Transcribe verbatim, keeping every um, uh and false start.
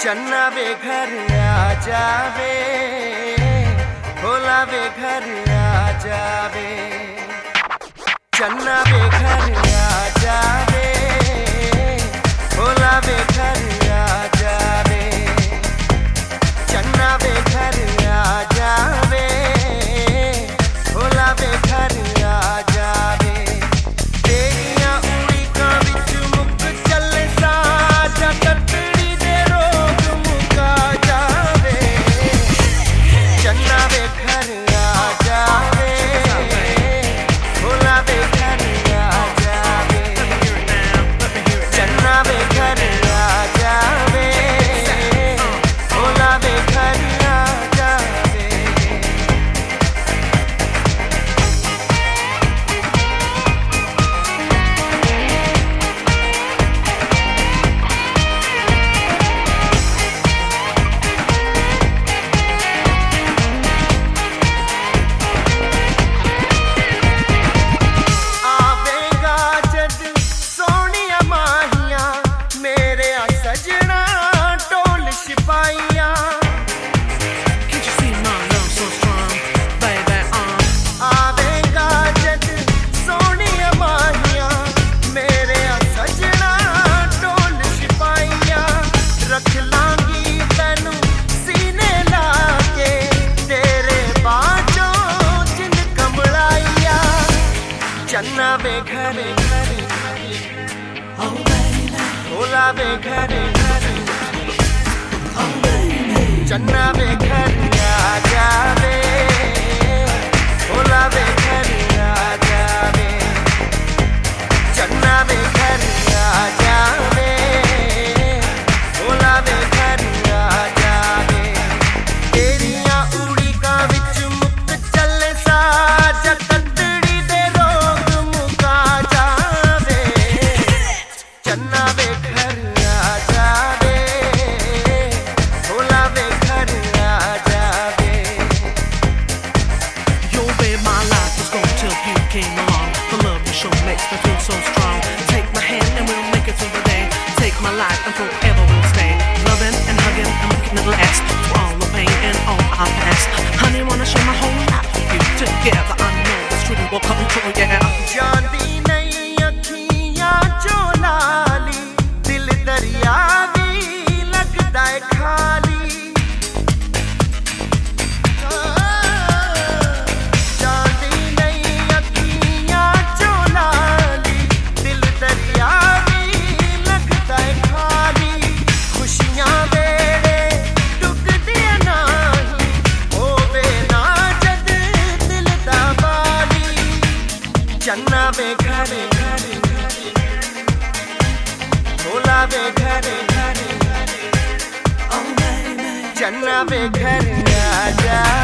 चन्ना वे घर आ जावे, भोला वे घर आ जावे। चन्ना वे घर आ जावे, भोला वे घर आ जावे। चन्ना वे घर आ जावे, भोला वे घर आ जावे। तेरियां उड़ीकां विच मुक चले साजा ततड़ी दे रोग मुका जावे। चन्ना वे घर आ जावे, भोला वे घर आ जावे। चन्ना वे घर आ जावे, भोला वे घर आ जावे। आवेगा जद सोनिया माहियां, मेरे आ सजना ढोल सिपाहियां। Can't you see my love so strong, baby? Uh. आवेगा जद सोनिया माहियां, मेरे आ सजना ढोल सिपाहियां। रख लांगी तैनू सीने लाके, तेरे बाजों जिन कमलाइया। चन्ना वे घर भोला वे घर, चन्ना वे घर आ जावे, भोला वे घर आ जावे। चन्ना वे घर आ जावे, भोला वे घर आ जावे। तेरियां उड़ीकां विच मुक चले साजा ततड़ी दे रोग मुका जावे। चन्ना वे घर आ जावे, भोला वे घर आ जावे। Yo, babe, my life was gone till you came along. The love you show makes me feel so strong. Take my hand and we'll make it through the day. Take my life and forever we'll stay. Loving and hugging and we can never last. Through all the pain and all our past. Honey, wanna share my whole life with you. Together I know this truly will come true, yeah. ਜਾਂਦੀ ਨਹੀਂ ਅੱਖੀਆਂ ਚੋਂ ਲਾਲੀ, ਦਿਲ ਦਰਿਆ ਵੀ ਲੱਗਦਾ ਏ ਖਾਲੀ। ਜਾਂਦੀ ਨਹੀਂ ਅੱਖੀਆਂ ਚੋਂ ਲਾਲੀ, ਦਿਲ ਦਰਿਆ ਵੀ ਲੱਗਦਾ ਏ ਖਾਲੀ। ਖੁਸ਼ੀਆਂ ਵੇਲੇ ਡੁੱਬਦੀਆਂ ਨਹੀਂ, ਹੋਵੇ ਨਾ ਜਦ ਦਿਲ ਦਾ ਬਾਲੀ। चन्ना वे घर भोला वे घर, चन्ना वे घर आ जा।